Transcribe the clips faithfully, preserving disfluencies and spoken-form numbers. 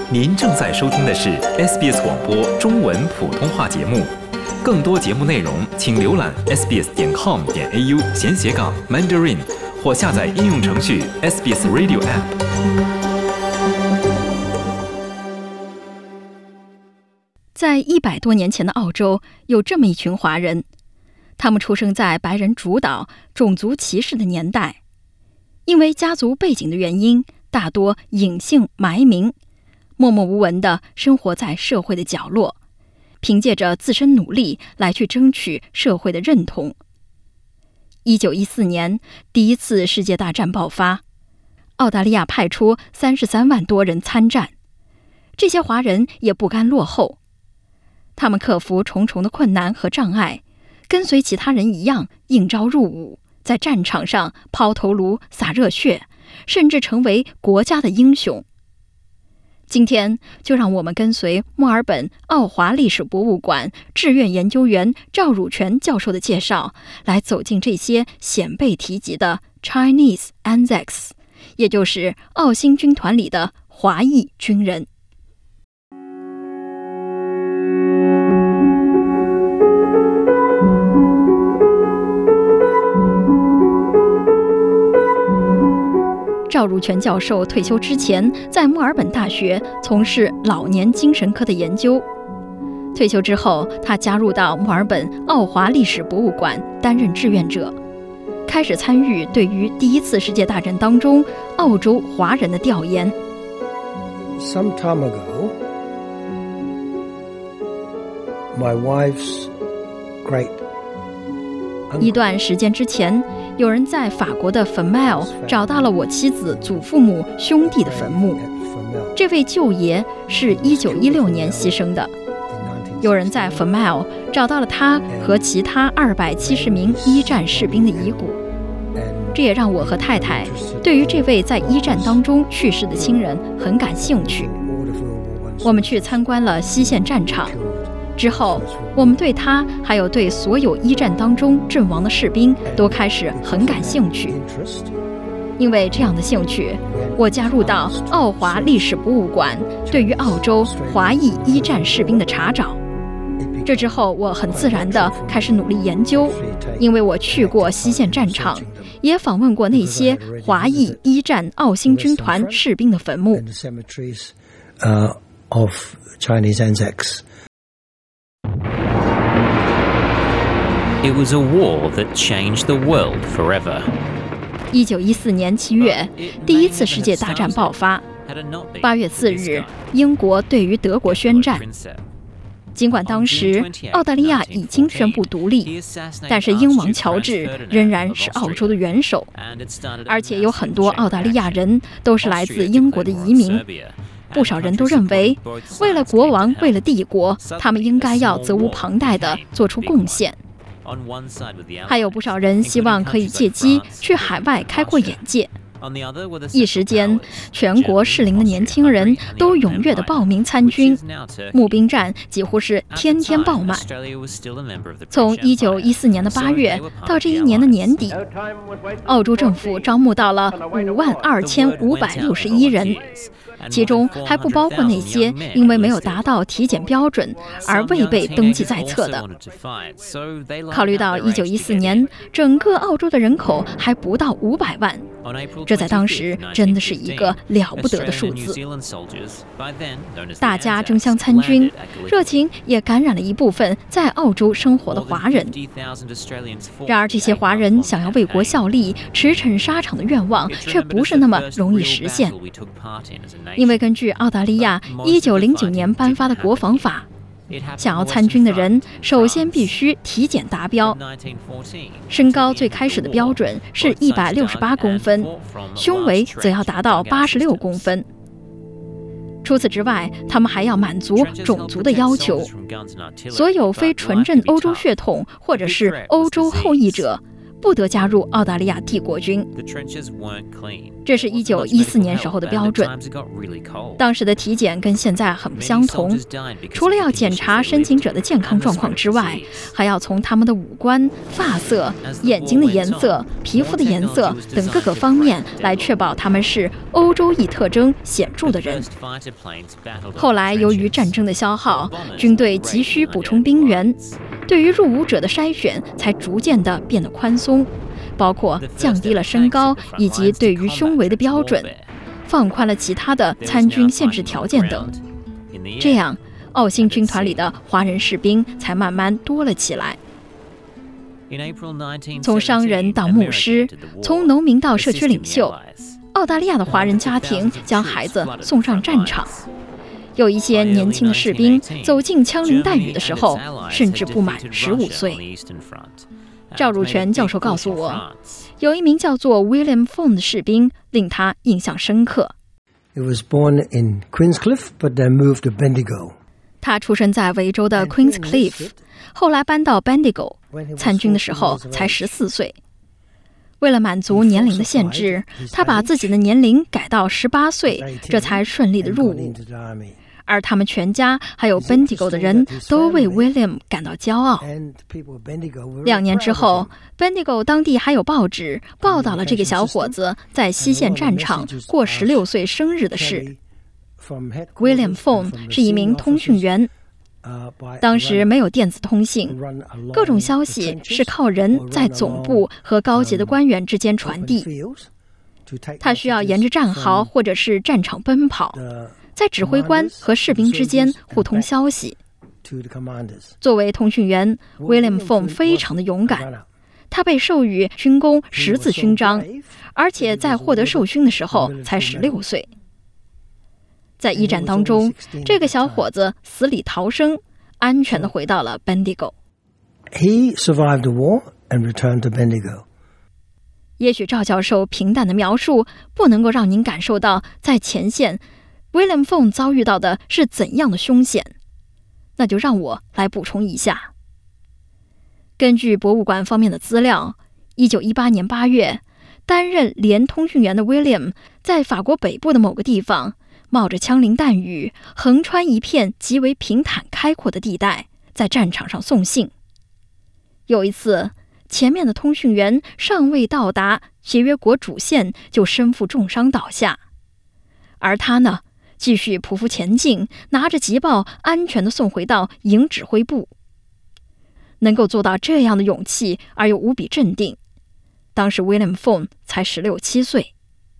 您正在收听的是 S B S 广播中文普通话节目。更多节目内容，请浏览 s b s 点 com 点 a u 闲斜杠 Mandarin， 或下载应用程序 S B S Radio App。 在一百多年前的澳洲，有这么一群华人，他们出生在白人主导、种族歧视的年代，因为家族背景的原因，大多隐姓埋名，默默无闻地生活在社会的角落，凭借着自身努力来去争取社会的认同。一九一四年，第一次世界大战爆发，澳大利亚派出三十三万多人参战，这些华人也不甘落后，他们克服重重的困难和障碍，跟随其他人一样应召入伍，在战场上抛头颅洒热血，甚至成为国家的英雄。今天就让我们跟随墨尔本奥华历史博物馆志愿研究员赵汝全教授的介绍，来走进这些鲜被提及的 Chinese Anzacs， 也就是澳新军团里的华裔军人。赵汝全教授退休之前，在墨尔本大学从事老年精神科的研究。退休之后，他加入到墨尔本奥华历史博物馆担任志愿者，开始参与对于第一次世界大战当中澳洲华人的调研。 Some time ago, my wife's great 一段时间之前，有人在法国的粉麦尔找到了我妻子祖父母兄弟的坟墓。这位舅爷是一九一六年牺牲的。有人在粉麦尔找到了他和其他二百七十名一战士兵的遗骨。这也让我和太太对于这位在一战当中去世的亲人很感兴趣。我们去参观了西线战场。之后，我们对他还有对所有一战当中阵亡的士兵都开始很感兴趣。因为这样的兴趣，我加入到澳华历史博物馆对于澳洲华裔一战士兵的查找。这之后，我很自然地开始努力研究，因为我去过西线战场，也访问过那些华裔一战澳新军团士兵的坟墓。 uh, of Chinese Anzacs. It was a war that changed the world forever. 一九一四年七月，第一次世界大战爆发。八月四日，英国对于德国宣战。尽管当时澳大利亚已经宣布独立，但是英王乔治仍然是澳洲的元首，而且有很多澳大利亚人都是来自英国的移民。不少人都认为，为了国王，为了帝国，他们应该要责无旁贷地做出贡献。还有不少人希望可以借机去海外开阔眼界。一时间，全国适龄的年轻人都踊跃地报名参军，募兵站几乎是天天爆满。从一九一四年的八月到这一年的年底，澳洲政府招募到了五万二千五百六十一人，其中还不包括那些因为没有达到体检标准而未被登记在册的。考虑到一九一四年整个澳洲的人口还不到五百万，这在当时真的是一个了不得的数字。大家争相参军，热情也感染了一部分在澳洲生活的华人。然而这些华人想要为国效力、驰骋沙场的愿望却不是那么容易实现。因为根据澳大利亚一九零九年颁发的国防法，想要参军的人首先必须体检达标，身高最开始的标准是一百六十八公分，胸围则要达到八十六公分。除此之外，他们还要满足种族的要求，所有非纯正欧洲血统或者是欧洲后裔者不得加入澳大利亚帝国军。这是一九一四年时候的标准。当时的体检跟现在很不相同，除了要检查申请者的健康状况之外，还要从他们的五官、发色、眼睛的颜色、皮肤的颜色等各个方面来确保他们是欧洲裔特征显著的人。后来由于战争的消耗，军队急需补充兵员，对于入伍者的筛选才逐渐地变得宽松，包括降低了身高以及对于胸围的标准，放宽了其他的参军限制条件等。这样，澳新军团里的华人士兵才慢慢多了起来。从商人到牧师，从农民到社区领袖，澳大利亚的华人家庭将孩子送上战场。有一些年轻的士兵走进枪林弹雨的时候，甚至不满十五岁。赵汝全教授告诉我，有一名叫做 William Fong 的士兵令他印象深刻。 He was born in Queenscliff, but then moved to Bendigo. 他出生在维州的 Queenscliff， 后来搬到 Bendigo， 参军的时候才十四岁。为了满足年龄的限制，他把自己的年龄改到十八岁，这才顺利的入伍。而他们全家还有 Bendigo 的人都为 William 感到骄傲。两年之后 Bendigo 当地还有报纸报道了这个小伙子在西线战场过十六岁生日的事。William Fong 是一名通讯员，当时没有电子通信，各种消息是靠人在总部和高级的官员之间传递。他需要沿着战壕或者是战场奔跑，在指挥官和士兵之间互通消息。作为通讯员 William Fong 非常的勇敢，他被授予军功十字勋章，而且在获得授勋的时候才十六岁。在一战当中，这个小伙子死里逃生，安全地回到了 Bendigo。 He survived the war and returned to Bendigo. 也许赵教授平淡的描述不能够让您感受到在前线William Fong 遭遇到的是怎样的凶险，那就让我来补充一下。根据博物馆方面的资料，一九一八年八月，担任连通讯员的 William 在法国北部的某个地方，冒着枪林弹雨，横穿一片极为平坦开阔的地带，在战场上送信。有一次，前面的通讯员尚未到达协约国主线，就身负重伤倒下，而他呢，继续匍匐前进，拿着急报安全地送回到营指挥部。能够做到这样的勇气而又无比镇定，当时 William Fong 才十六七岁。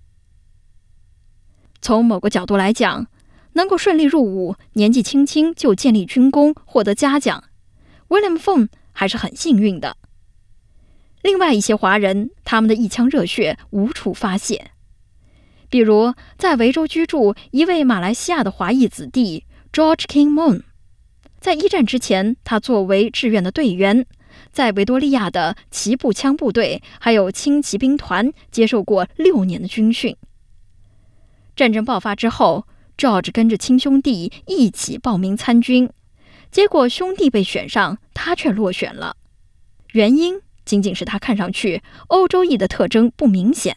从某个角度来讲，能够顺利入伍，年纪轻轻就建立军功，获得嘉奖， William Fong 还是很幸运的。另外一些华人，他们的一腔热血无处发泄。比如在维州居住一位马来西亚的华裔子弟 George King Mon， 在一战之前，他作为志愿的队员，在维多利亚的骑步枪部队还有轻骑兵团接受过六年的军训。战争爆发之后， George 跟着亲兄弟一起报名参军，结果兄弟被选上，他却落选了。原因仅仅是他看上去欧洲裔的特征不明显。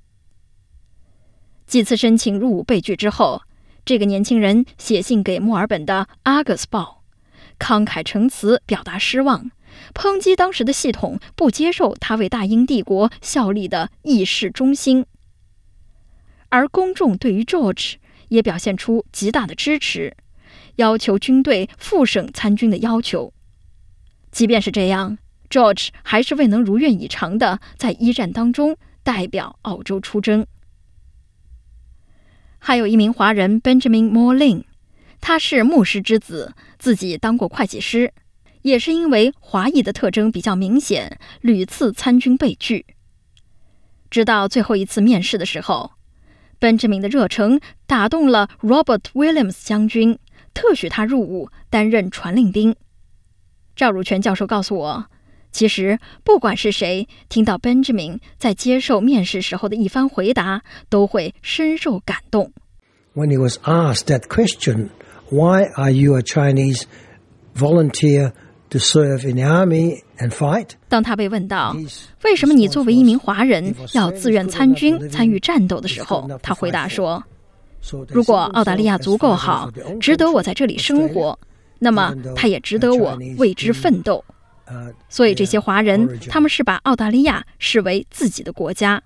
几次申请入伍被拒之后，这个年轻人写信给墨尔本的《Argus 报》，慷慨陈词表达失望，抨击当时的系统不接受他为大英帝国效力的义士忠心。而公众对于 George 也表现出极大的支持，要求军队复审参军的要求。即便是这样， George 还是未能如愿以偿的在一战当中代表澳洲出征。还有一名华人 Benjamin Moore， 他是牧师之子，自己当过会计师，也是因为华裔的特征比较明显，屡次参军被拒。直到最后一次面试的时候， Benjamin 的热诚打动了 Robert Williams 将军，特许他入伍担任传令兵。赵汝全教授告诉我，其实不管是谁，听到 Benjamin 在接受面试时候的一番回答，都会深受感动。 When he was asked that question, why are you a Chinese volunteer to serve in the army and fight. 当他被问到为什么你作为一名华人要自愿参军参与战斗的时候，他回答说，如果澳大利亚足够好，值得我在这里生活，那么他也值得我为之奋斗。所以这些华人，他们是把澳大利亚视为自己的国家。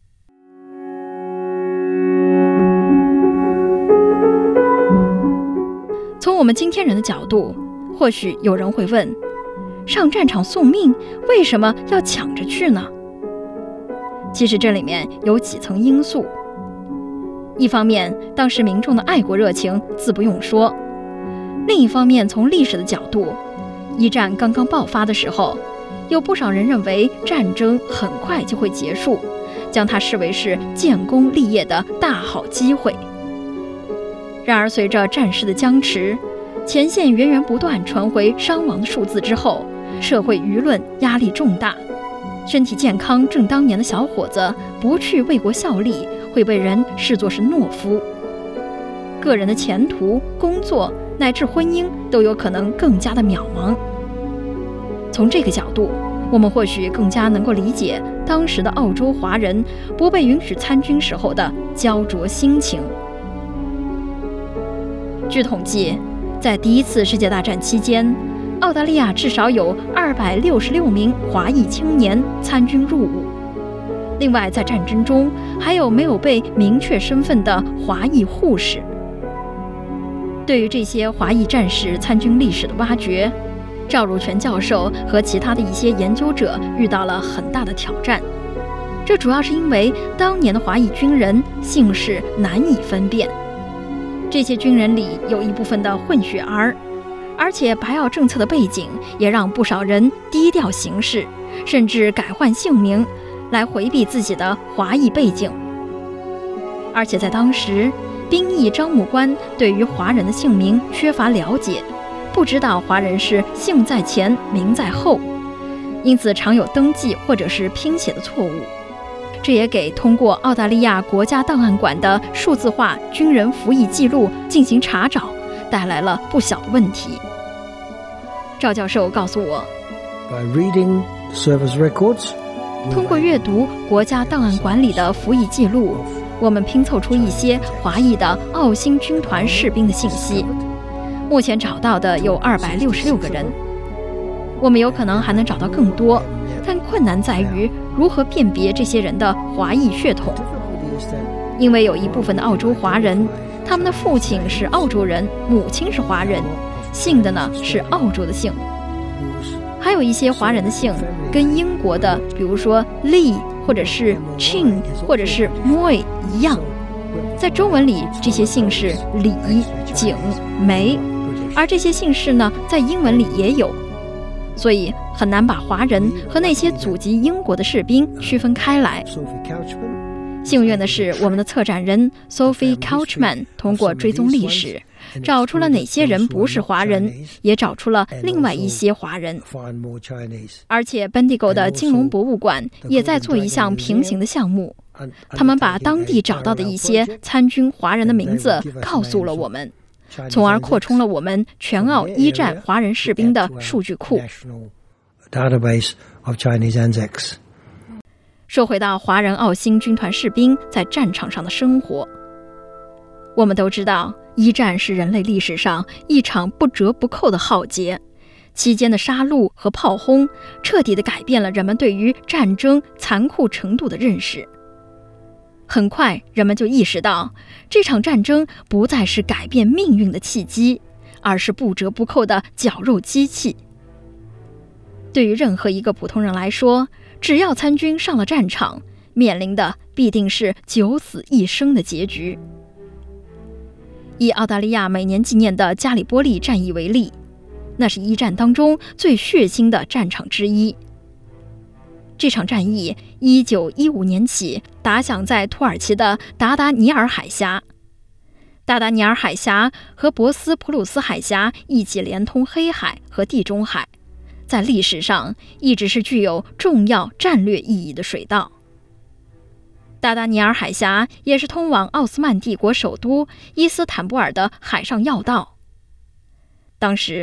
从我们今天人的角度，或许有人会问，上战场送命为什么要抢着去呢？其实这里面有几层因素。一方面，当时民众的爱国热情自不用说；另一方面，从历史的角度，一战刚刚爆发的时候，有不少人认为战争很快就会结束，将它视为是建功立业的大好机会。然而随着战事的僵持，前线源源不断传回伤亡的数字之后，社会舆论压力重大，身体健康正当年的小伙子不去为国效力，会被人视作是懦夫。个人的前途、工作乃至婚姻都有可能更加的渺茫。从这个角度，我们或许更加能够理解当时的澳洲华人不被允许参军时候的焦灼心情。据统计，在第一次世界大战期间，澳大利亚至少有二百六十六名华裔青年参军入伍。另外，在战争中还有没有被明确身份的华裔护士。对于这些华裔战士参军历史的挖掘，赵汝权教授和其他的一些研究者遇到了很大的挑战。这主要是因为当年的华裔军人姓氏难以分辨，这些军人里有一部分的混血儿，而且白澳政策的背景也让不少人低调行事，甚至改换姓名来回避自己的华裔背景。而且在当时，兵役招募官对于华人的姓名缺乏了解，不知道华人是姓在前名在后，因此常有登记或者是拼写的错误。这也给通过澳大利亚国家档案馆的数字化军人服役记录进行查找，带来了不小的问题。赵教授告诉我， By reading service records, 通过阅读国家档案馆里的服役记录，我们拼凑出一些华裔的澳新军团士兵的信息。目前找到的有二百六十六个人，我们有可能还能找到更多，但困难在于如何辨别这些人的华裔血统。因为有一部分的澳洲华人，他们的父亲是澳洲人，母亲是华人，姓的呢是澳洲的姓。还有一些华人的姓跟英国的，比如说 Lee 或者是 Chin 或者是 Moy 一样，在中文里这些姓是李、景、梅，而这些姓氏呢在英文里也有，所以很难把华人和那些祖籍英国的士兵区分开来。幸运的是，我们的策展人 Sophie Couchman 通过追踪历史，找出了哪些人不是华人，也找出了另外一些华人。而且 Bendigo 的金龙博物馆也在做一项平行的项目，他们把当地找到的一些参军华人的名字告诉了我们，从而扩充了我们全澳一战华人士兵的数据库。说回到华人澳新军团士兵在战场上的生活，我们都知道，一战是人类历史上一场不折不扣的浩劫，期间的杀戮和炮轰彻底地改变了人们对于战争残酷程度的认识。很快，人们就意识到，这场战争不再是改变命运的契机，而是不折不扣的绞肉机器。对于任何一个普通人来说，只要参军上了战场，面临的必定是九死一生的结局。以澳大利亚每年纪念的加里波利战役为例，那是一战当中最血腥的战场之一。这场战役一九一五年起打响在土耳其的达达尼尔海峡。达达尼尔海峡和博斯普鲁斯海峡一起连通黑海和地中海，在历史上一直是具有重要战略意义的水道。达达尼尔海峡也是通往奥斯曼帝国首都伊斯坦布尔的海上要道。当时，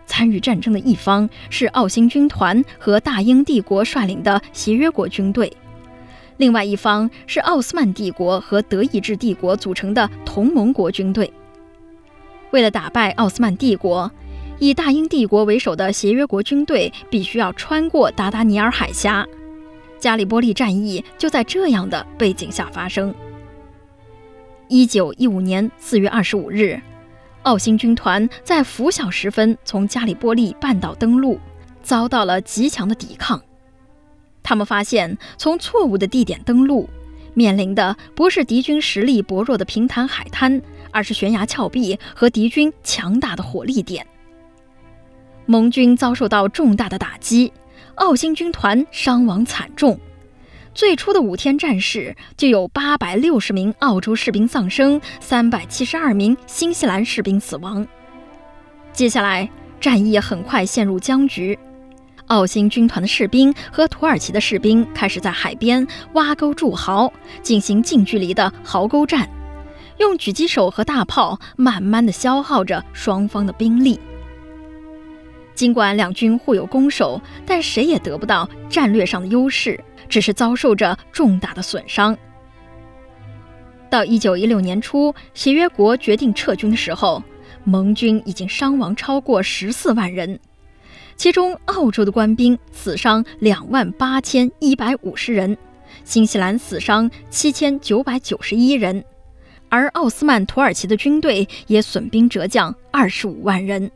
参与战争的一方是奥辛军团和大英帝国率领的协约国军队，另外一方是奥斯曼帝国和德意志帝国组成的同盟国军队。为了打败奥斯曼帝国，以大英帝国为首的协约国军队必须要穿过达达尼尔海峡。加里波利战役就在这样的背景下发生。一九一五年四月二十五日，奥辛军团在拂晓时分从加里波利半岛登陆，遭到了极强的抵抗。他们发现，从错误的地点登陆，面临的不是敌军实力薄弱的平坦海滩，而是悬崖峭壁和敌军强大的火力点。盟军遭受到重大的打击，奥辛军团伤亡惨重。最初的五天战事就有八百六十名澳洲士兵丧生，三百七十二名新西兰士兵死亡。接下来，战役很快陷入僵局。奥辛军团的士兵和土耳其的士兵开始在海边挖沟筑壕，进行近距离的壕沟战，用狙击手和大炮慢慢地消耗着双方的兵力。尽管两军互有攻守，但谁也得不到战略上的优势，只是遭受着重大的损伤。到一九一六年初，协约国决定撤军的时候，盟军已经伤亡超过十四万人，其中澳洲的官兵死伤两万八千一百五十人，新西兰死伤七千九百九十一人，而奥斯曼土耳其的军队也损兵折将二十五万人。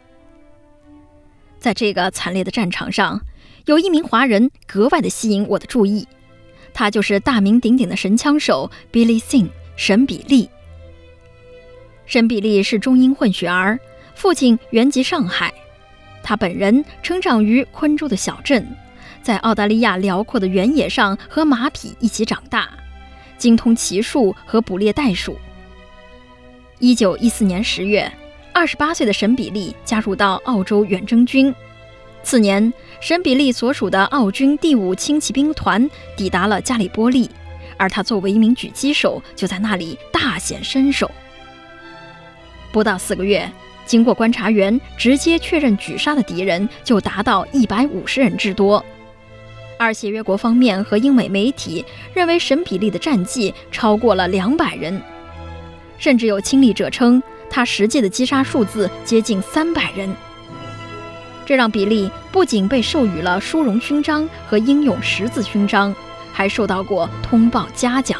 在这个惨烈的战场上，有一名华人格外的吸引我的注意，他就是大名鼎鼎的神枪手 Billy Singh 沈比利。沈比利是中英混血儿，父亲原籍上海，他本人成长于昆州的小镇，在澳大利亚辽阔的原野上和马匹一起长大，精通骑术和捕猎袋鼠。一九一四年十月，二十八岁的沈比利加入到澳洲远征军。次年，沈比利所属的澳军第五轻骑兵团抵达了加里波利，而他作为一名狙击手，就在那里大显身手。不到四个月，经过观察员直接确认狙杀的敌人就达到一百五十人之多，而协约国方面和英美媒体认为沈比利的战绩超过了两百人，甚至有亲历者称他实际的击杀数字接近三百人。这让比利不仅被授予了殊荣勋章和英勇十字勋章，还受到过通报嘉奖。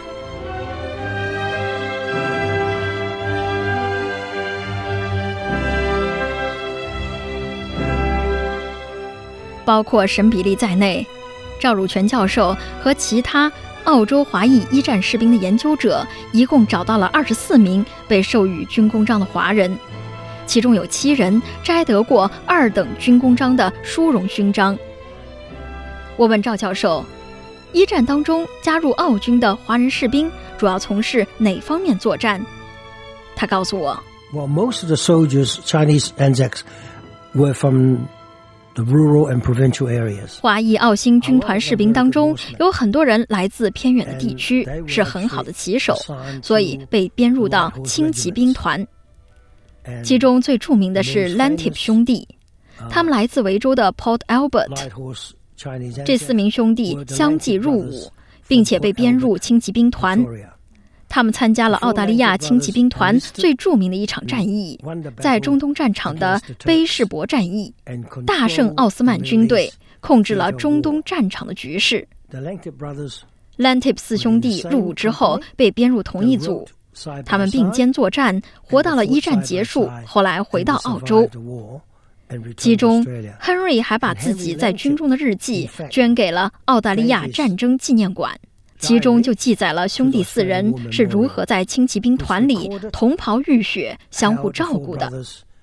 包括沈比利在内，赵汝全教授和其他澳洲华裔一战士兵的研究者一共找到了二十四名被授予军功章的华人，其中有七人摘得过二等军功章的殊荣勋章。我问赵教授，一战当中加入澳军的华人士兵主要从事哪方面作战？他告诉我 Well, most of the soldiers, Chinese Anzacs, were from the rural and provincial areas. 华裔澳新军团士兵当中有很多人来自偏远的地区，是很好的骑手，所以被编入到轻骑兵团。其中最著名的是 Lantip 兄弟，他们来自维州的 Port Albert。这四名兄弟相继入伍，并且被编入轻骑兵团。他们参加了澳大利亚轻骑兵团最著名的一场战役，在中东战场的卑士伯战役，大胜奥斯曼军队，控制了中东战场的局势。Lantip 四兄弟入伍之后被编入同一组，他们并肩作战，活到了一战结束，后来回到澳洲。其中 Henry 还把自己在军中的日记捐给了澳大利亚战争纪念馆，其中就记载了兄弟四人是如何在轻骑兵团里同袍浴血，相互照顾的。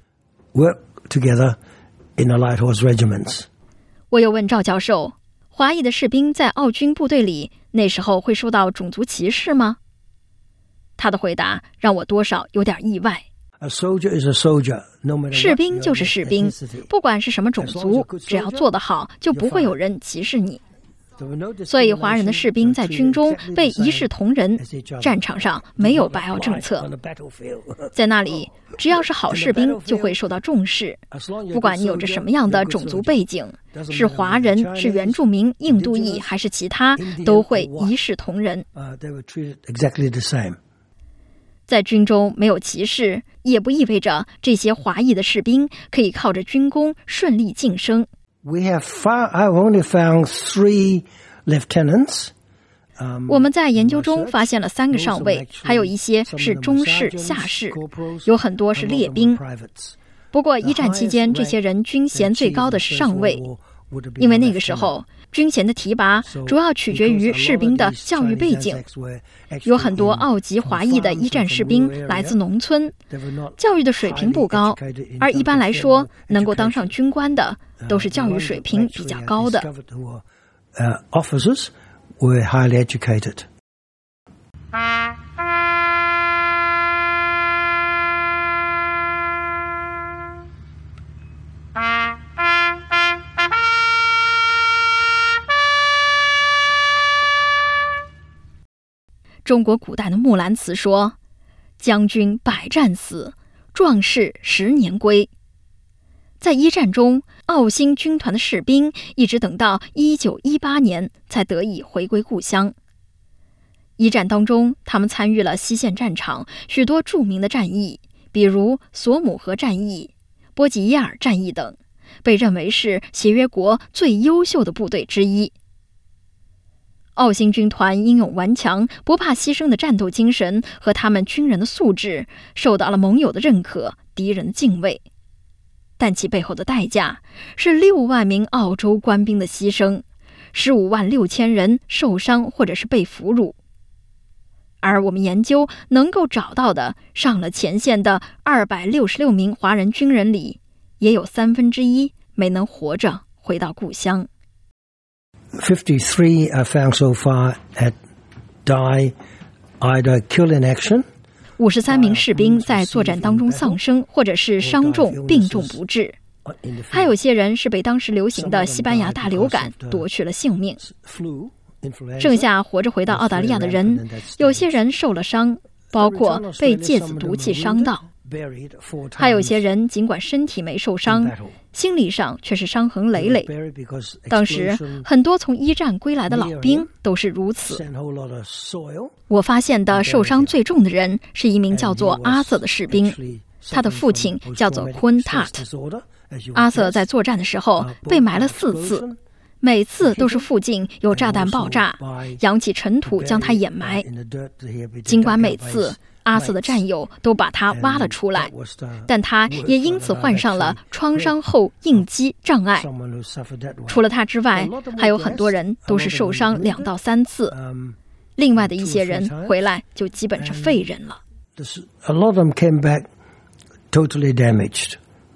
我又问赵教授，华裔的士兵在澳军部队里那时候会受到种族歧视吗？他的回答让我多少有点意外。士兵就是士兵，不管是什么种族，只要做得好，就不会有人歧视你。 所以华人的士兵在军中被一视同仁，战场上没有白澳政策。在那里，只要是好士兵就会受到重视，不管你有着什么样的种族背景，是华人、是原住民、印度裔还是其他，都会一视同仁。在军中没有歧视，也不意味着这些华裔的士兵可以靠着军功顺利晋升。 We have found, I've only found three lieutenants. 我们在研究中发现了三个上尉，还有一些是中士、下士，有很多是列兵。不过一战期间，这些人军衔最高的是上尉，因为那个时候军衔的提拔主要取决于士兵的教育背景。有很多澳籍华裔的一战士兵来自农村，教育的水平不高，而一般来说能够当上军官的都是教育水平比较高的。 Officers were highly educated. 中国古代的木兰辞说：“将军百战死，壮士十年归。”在一战中，澳新军团的士兵一直等到一九一八年才得以回归故乡。一战当中，他们参与了西线战场许多著名的战役，比如索姆河战役、波吉耶尔战役等，被认为是协约国最优秀的部队之一。澳新军团英勇顽强、不怕牺牲的战斗精神和他们军人的素质受到了盟友的认可，敌人的敬畏。但其背后的代价是六万名澳洲官兵的牺牲，十五万六千人受伤或者是被俘虏。而我们研究能够找到的上了前线的二百六十六名华人军人里，也有三分之一没能活着回到故乡。 fifty-three are found so far had died either killed in action. 五十三名士兵在作战当中丧生，或者是伤重、病重不治。还有些人是被当时流行的西班牙大流感夺去了性命。剩下活着回到澳大利亚的人，有些人受了伤，包括被芥子毒气伤到。还有些人尽管身体没受伤，心理上却是伤痕累累。当时很多从一战归来的老兵都是如此。我发现的受伤最重的人是一名叫做阿瑟的士兵，他的父亲叫做昆塔特。阿瑟在作战的时候被埋了四次，每次都是附近有炸弹爆炸，扬起尘土将他掩埋。尽管每次阿瑟的战友都把他挖了出来，但他也因此患上了创伤后应激障碍。除了他之外，还有很多人都是受伤两到三次，另外的一些人回来就基本是废人了。 A lot of them came back totally damaged.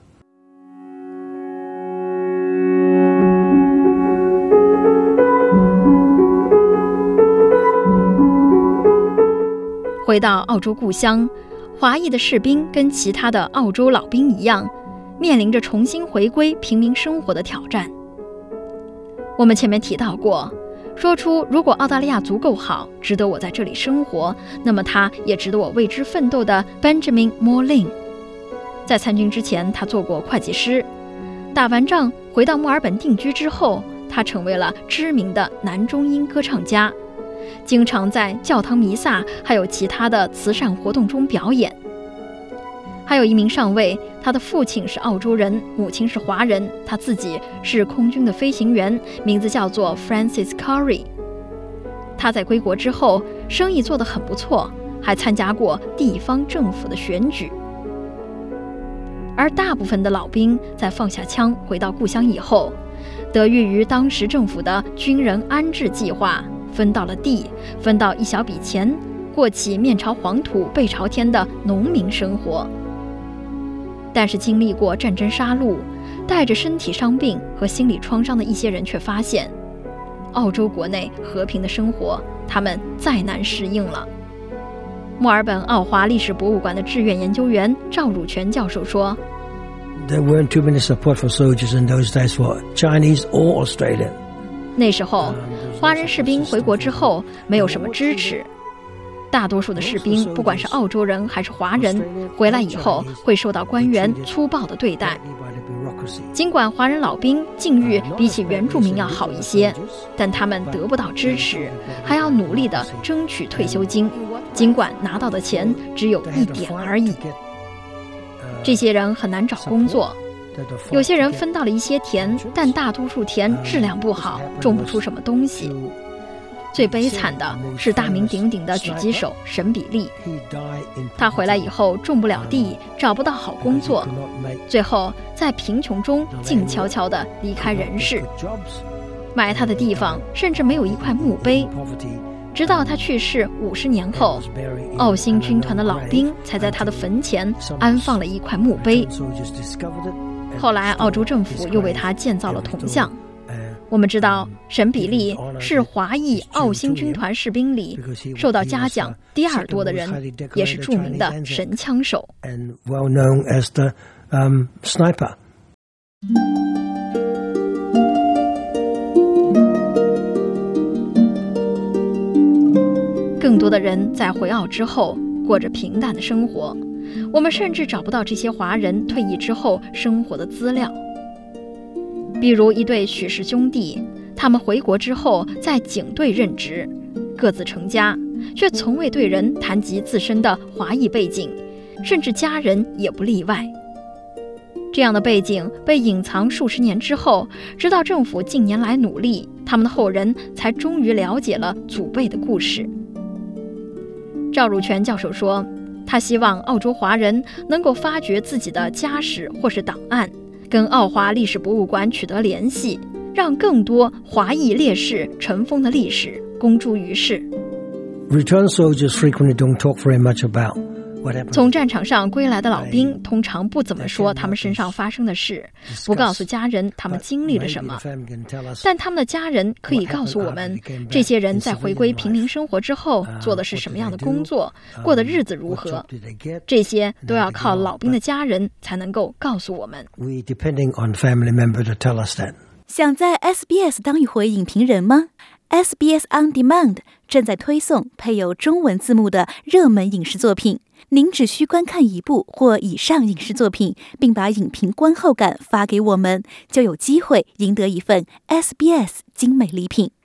回到澳洲故乡，华裔的士兵跟其他的澳洲老兵一样，面临着重新回归平民生活的挑战。我们前面提到过，说出如果澳大利亚足够好，值得我在这里生活，那么它也值得我为之奋斗的 Benjamin Moline。 在参军之前，他做过会计师，打完仗回到墨尔本定居之后，他成为了知名的男中音歌唱家，经常在教堂弥撒还有其他的慈善活动中表演。还有一名上尉，他的父亲是澳洲人，母亲是华人，他自己是空军的飞行员，名字叫做 Francis Curry。 他在归国之后生意做得很不错，还参加过地方政府的选举。而大部分的老兵在放下枪回到故乡以后，得益于当时政府的军人安置计划，分到了地，分到一小笔钱，过起面朝黄土背朝天的农民生活。但是经历过战争杀戮，带着身体伤病和心理创伤的一些人却发现，澳洲国内和平的生活他们再难适应了。墨尔本澳华历史博物馆的志愿研究员赵汝全教授说， There weren't too many support for soldiers in those days for Chinese or Australian. 那时候华人士兵回国之后没有什么支持，大多数的士兵，不管是澳洲人还是华人，回来以后会受到官员粗暴的对待。尽管华人老兵境遇比起原住民要好一些，但他们得不到支持，还要努力地争取退休金，尽管拿到的钱只有一点而已。这些人很难找工作，有些人分到了一些田，但大多数田质量不好，种不出什么东西。最悲惨的是大名鼎鼎的狙击手沈比利，他回来以后种不了地，找不到好工作，最后在贫穷中静悄悄地离开人世。埋他的地方甚至没有一块墓碑，直到他去世五十年后，澳新军团的老兵才在他的坟前安放了一块墓碑。后来澳洲政府又为他建造了铜像。我们知道沈比利是华裔澳新军团士兵里受到嘉奖第二多的人，也是著名的神枪手。更多的人在回澳之后过着平淡的生活，我们甚至找不到这些华人退役之后生活的资料。比如一对许氏兄弟，他们回国之后在警队任职，各自成家，却从未对人谈及自身的华裔背景，甚至家人也不例外。这样的背景被隐藏数十年之后，直到政府近年来努力，他们的后人才终于了解了祖辈的故事。赵汝权教授说，他希望澳洲华人能够发掘自己的家史或是档案，跟澳华历史博物馆取得联系，让更多华裔烈士尘封的历史公诸于世。 Return soldiers frequently don't talk very much about what happened. 从战场上归来的老兵通常不怎么说他们身上发生的事，不告诉家人他们经历了什么，但他们的家人可以告诉我们，这些人在回归平民生活之后做的是什么样的工作，过的日子如何，这些都要靠老兵的家人才能够告诉我们。 We depending on family member to tell us that. 想在 S B S 当一回影评人吗？ S B S On Demand 正在推送配有中文字幕的热门影视作品，您只需观看一部或以上影视作品，并把影评观后感发给我们，就有机会赢得一份 S B S 精美礼品。